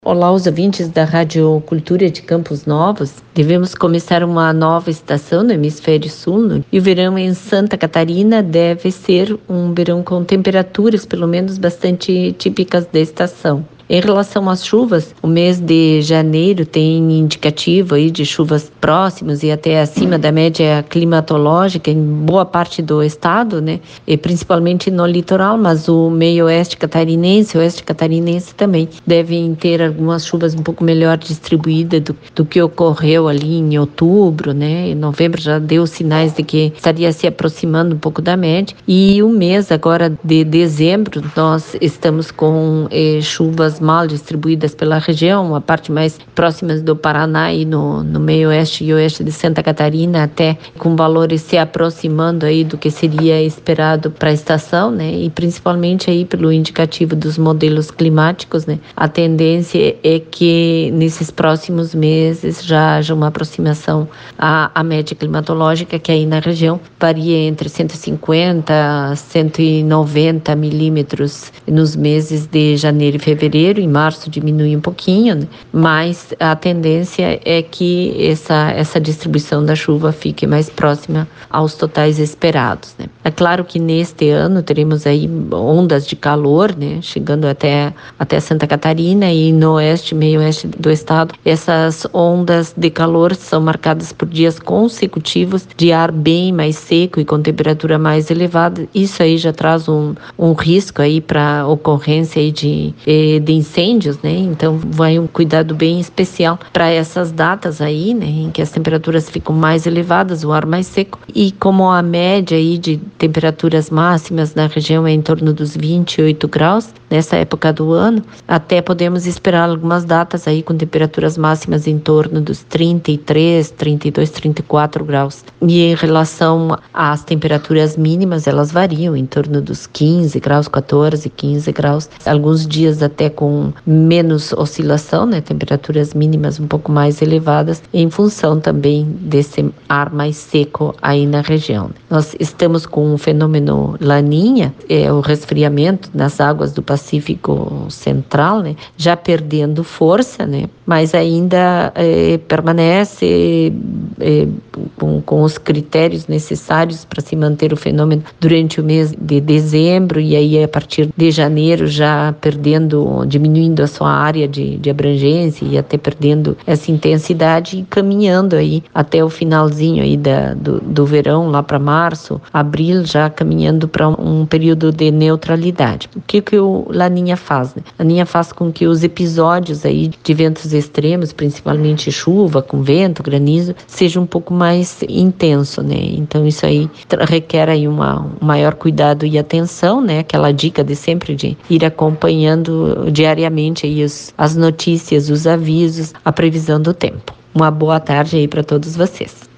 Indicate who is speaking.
Speaker 1: Olá, os ouvintes da Rádio Cultura de Campos Novos. Devemos começar uma nova estação no hemisfério sul e o verão em Santa Catarina deve ser um verão com temperaturas, pelo menos, bastante típicas da estação. Em relação às chuvas, o mês de janeiro tem indicativo aí de chuvas próximas e até acima da média climatológica em boa parte do estado, né? E principalmente no litoral, mas o meio oeste catarinense também devem ter algumas chuvas um pouco melhor distribuídas do que ocorreu ali em outubro, né? Em novembro já deu sinais de que estaria se aproximando um pouco da média. E o mês agora de dezembro, nós estamos com chuvas mal distribuídas pela região, a parte mais próxima do Paraná e no meio oeste e oeste de Santa Catarina, até com valores se aproximando aí do que seria esperado para a estação, né? E principalmente aí pelo indicativo dos modelos climáticos, né? A tendência é que nesses próximos meses já haja uma aproximação à média climatológica, que aí na região varia entre 150 a 190 milímetros nos meses de janeiro e fevereiro. Em março diminui um pouquinho, né? Mas a tendência é que essa distribuição da chuva fique mais próxima aos totais esperados, né? É claro que neste ano teremos aí ondas de calor, né? Chegando até Santa Catarina e no oeste, meio oeste do estado. Essas ondas de calor são marcadas por dias consecutivos de ar bem mais seco e com temperatura mais elevada. Isso aí já traz um risco aí para ocorrência aí de incêndios, né? Então vai um cuidado bem especial para essas datas aí, né? Em que as temperaturas ficam mais elevadas, o ar mais seco, e como a média aí de temperaturas máximas na região é em torno dos 28 graus nessa época do ano, até podemos esperar algumas datas aí com temperaturas máximas em torno dos 33, 32, 34 graus. E em relação às temperaturas mínimas, elas variam em torno dos 15 graus, 14, 15 graus, alguns dias até com menos oscilação, né? Temperaturas mínimas um pouco mais elevadas, em função também desse ar mais seco aí na região. Nós estamos com um fenômeno Laninha, o resfriamento nas águas do Pacífico Central, né? Já perdendo força, né? Mas ainda permanece com os critérios necessários para se manter o fenômeno durante o mês de dezembro, e aí a partir de janeiro já diminuindo a sua área de abrangência e até perdendo essa intensidade e caminhando aí até o finalzinho aí do verão, lá para março, abril, já caminhando para um período de neutralidade. O que o Laninha faz, né? Laninha faz com que os episódios aí de ventos extremos, principalmente chuva com vento, granizo, seja um pouco mais intenso, né? Então isso aí requer aí um maior cuidado e atenção, né? Aquela dica de sempre de ir acompanhando diariamente aí as notícias, os avisos, a previsão do tempo. Uma boa tarde aí para todos vocês.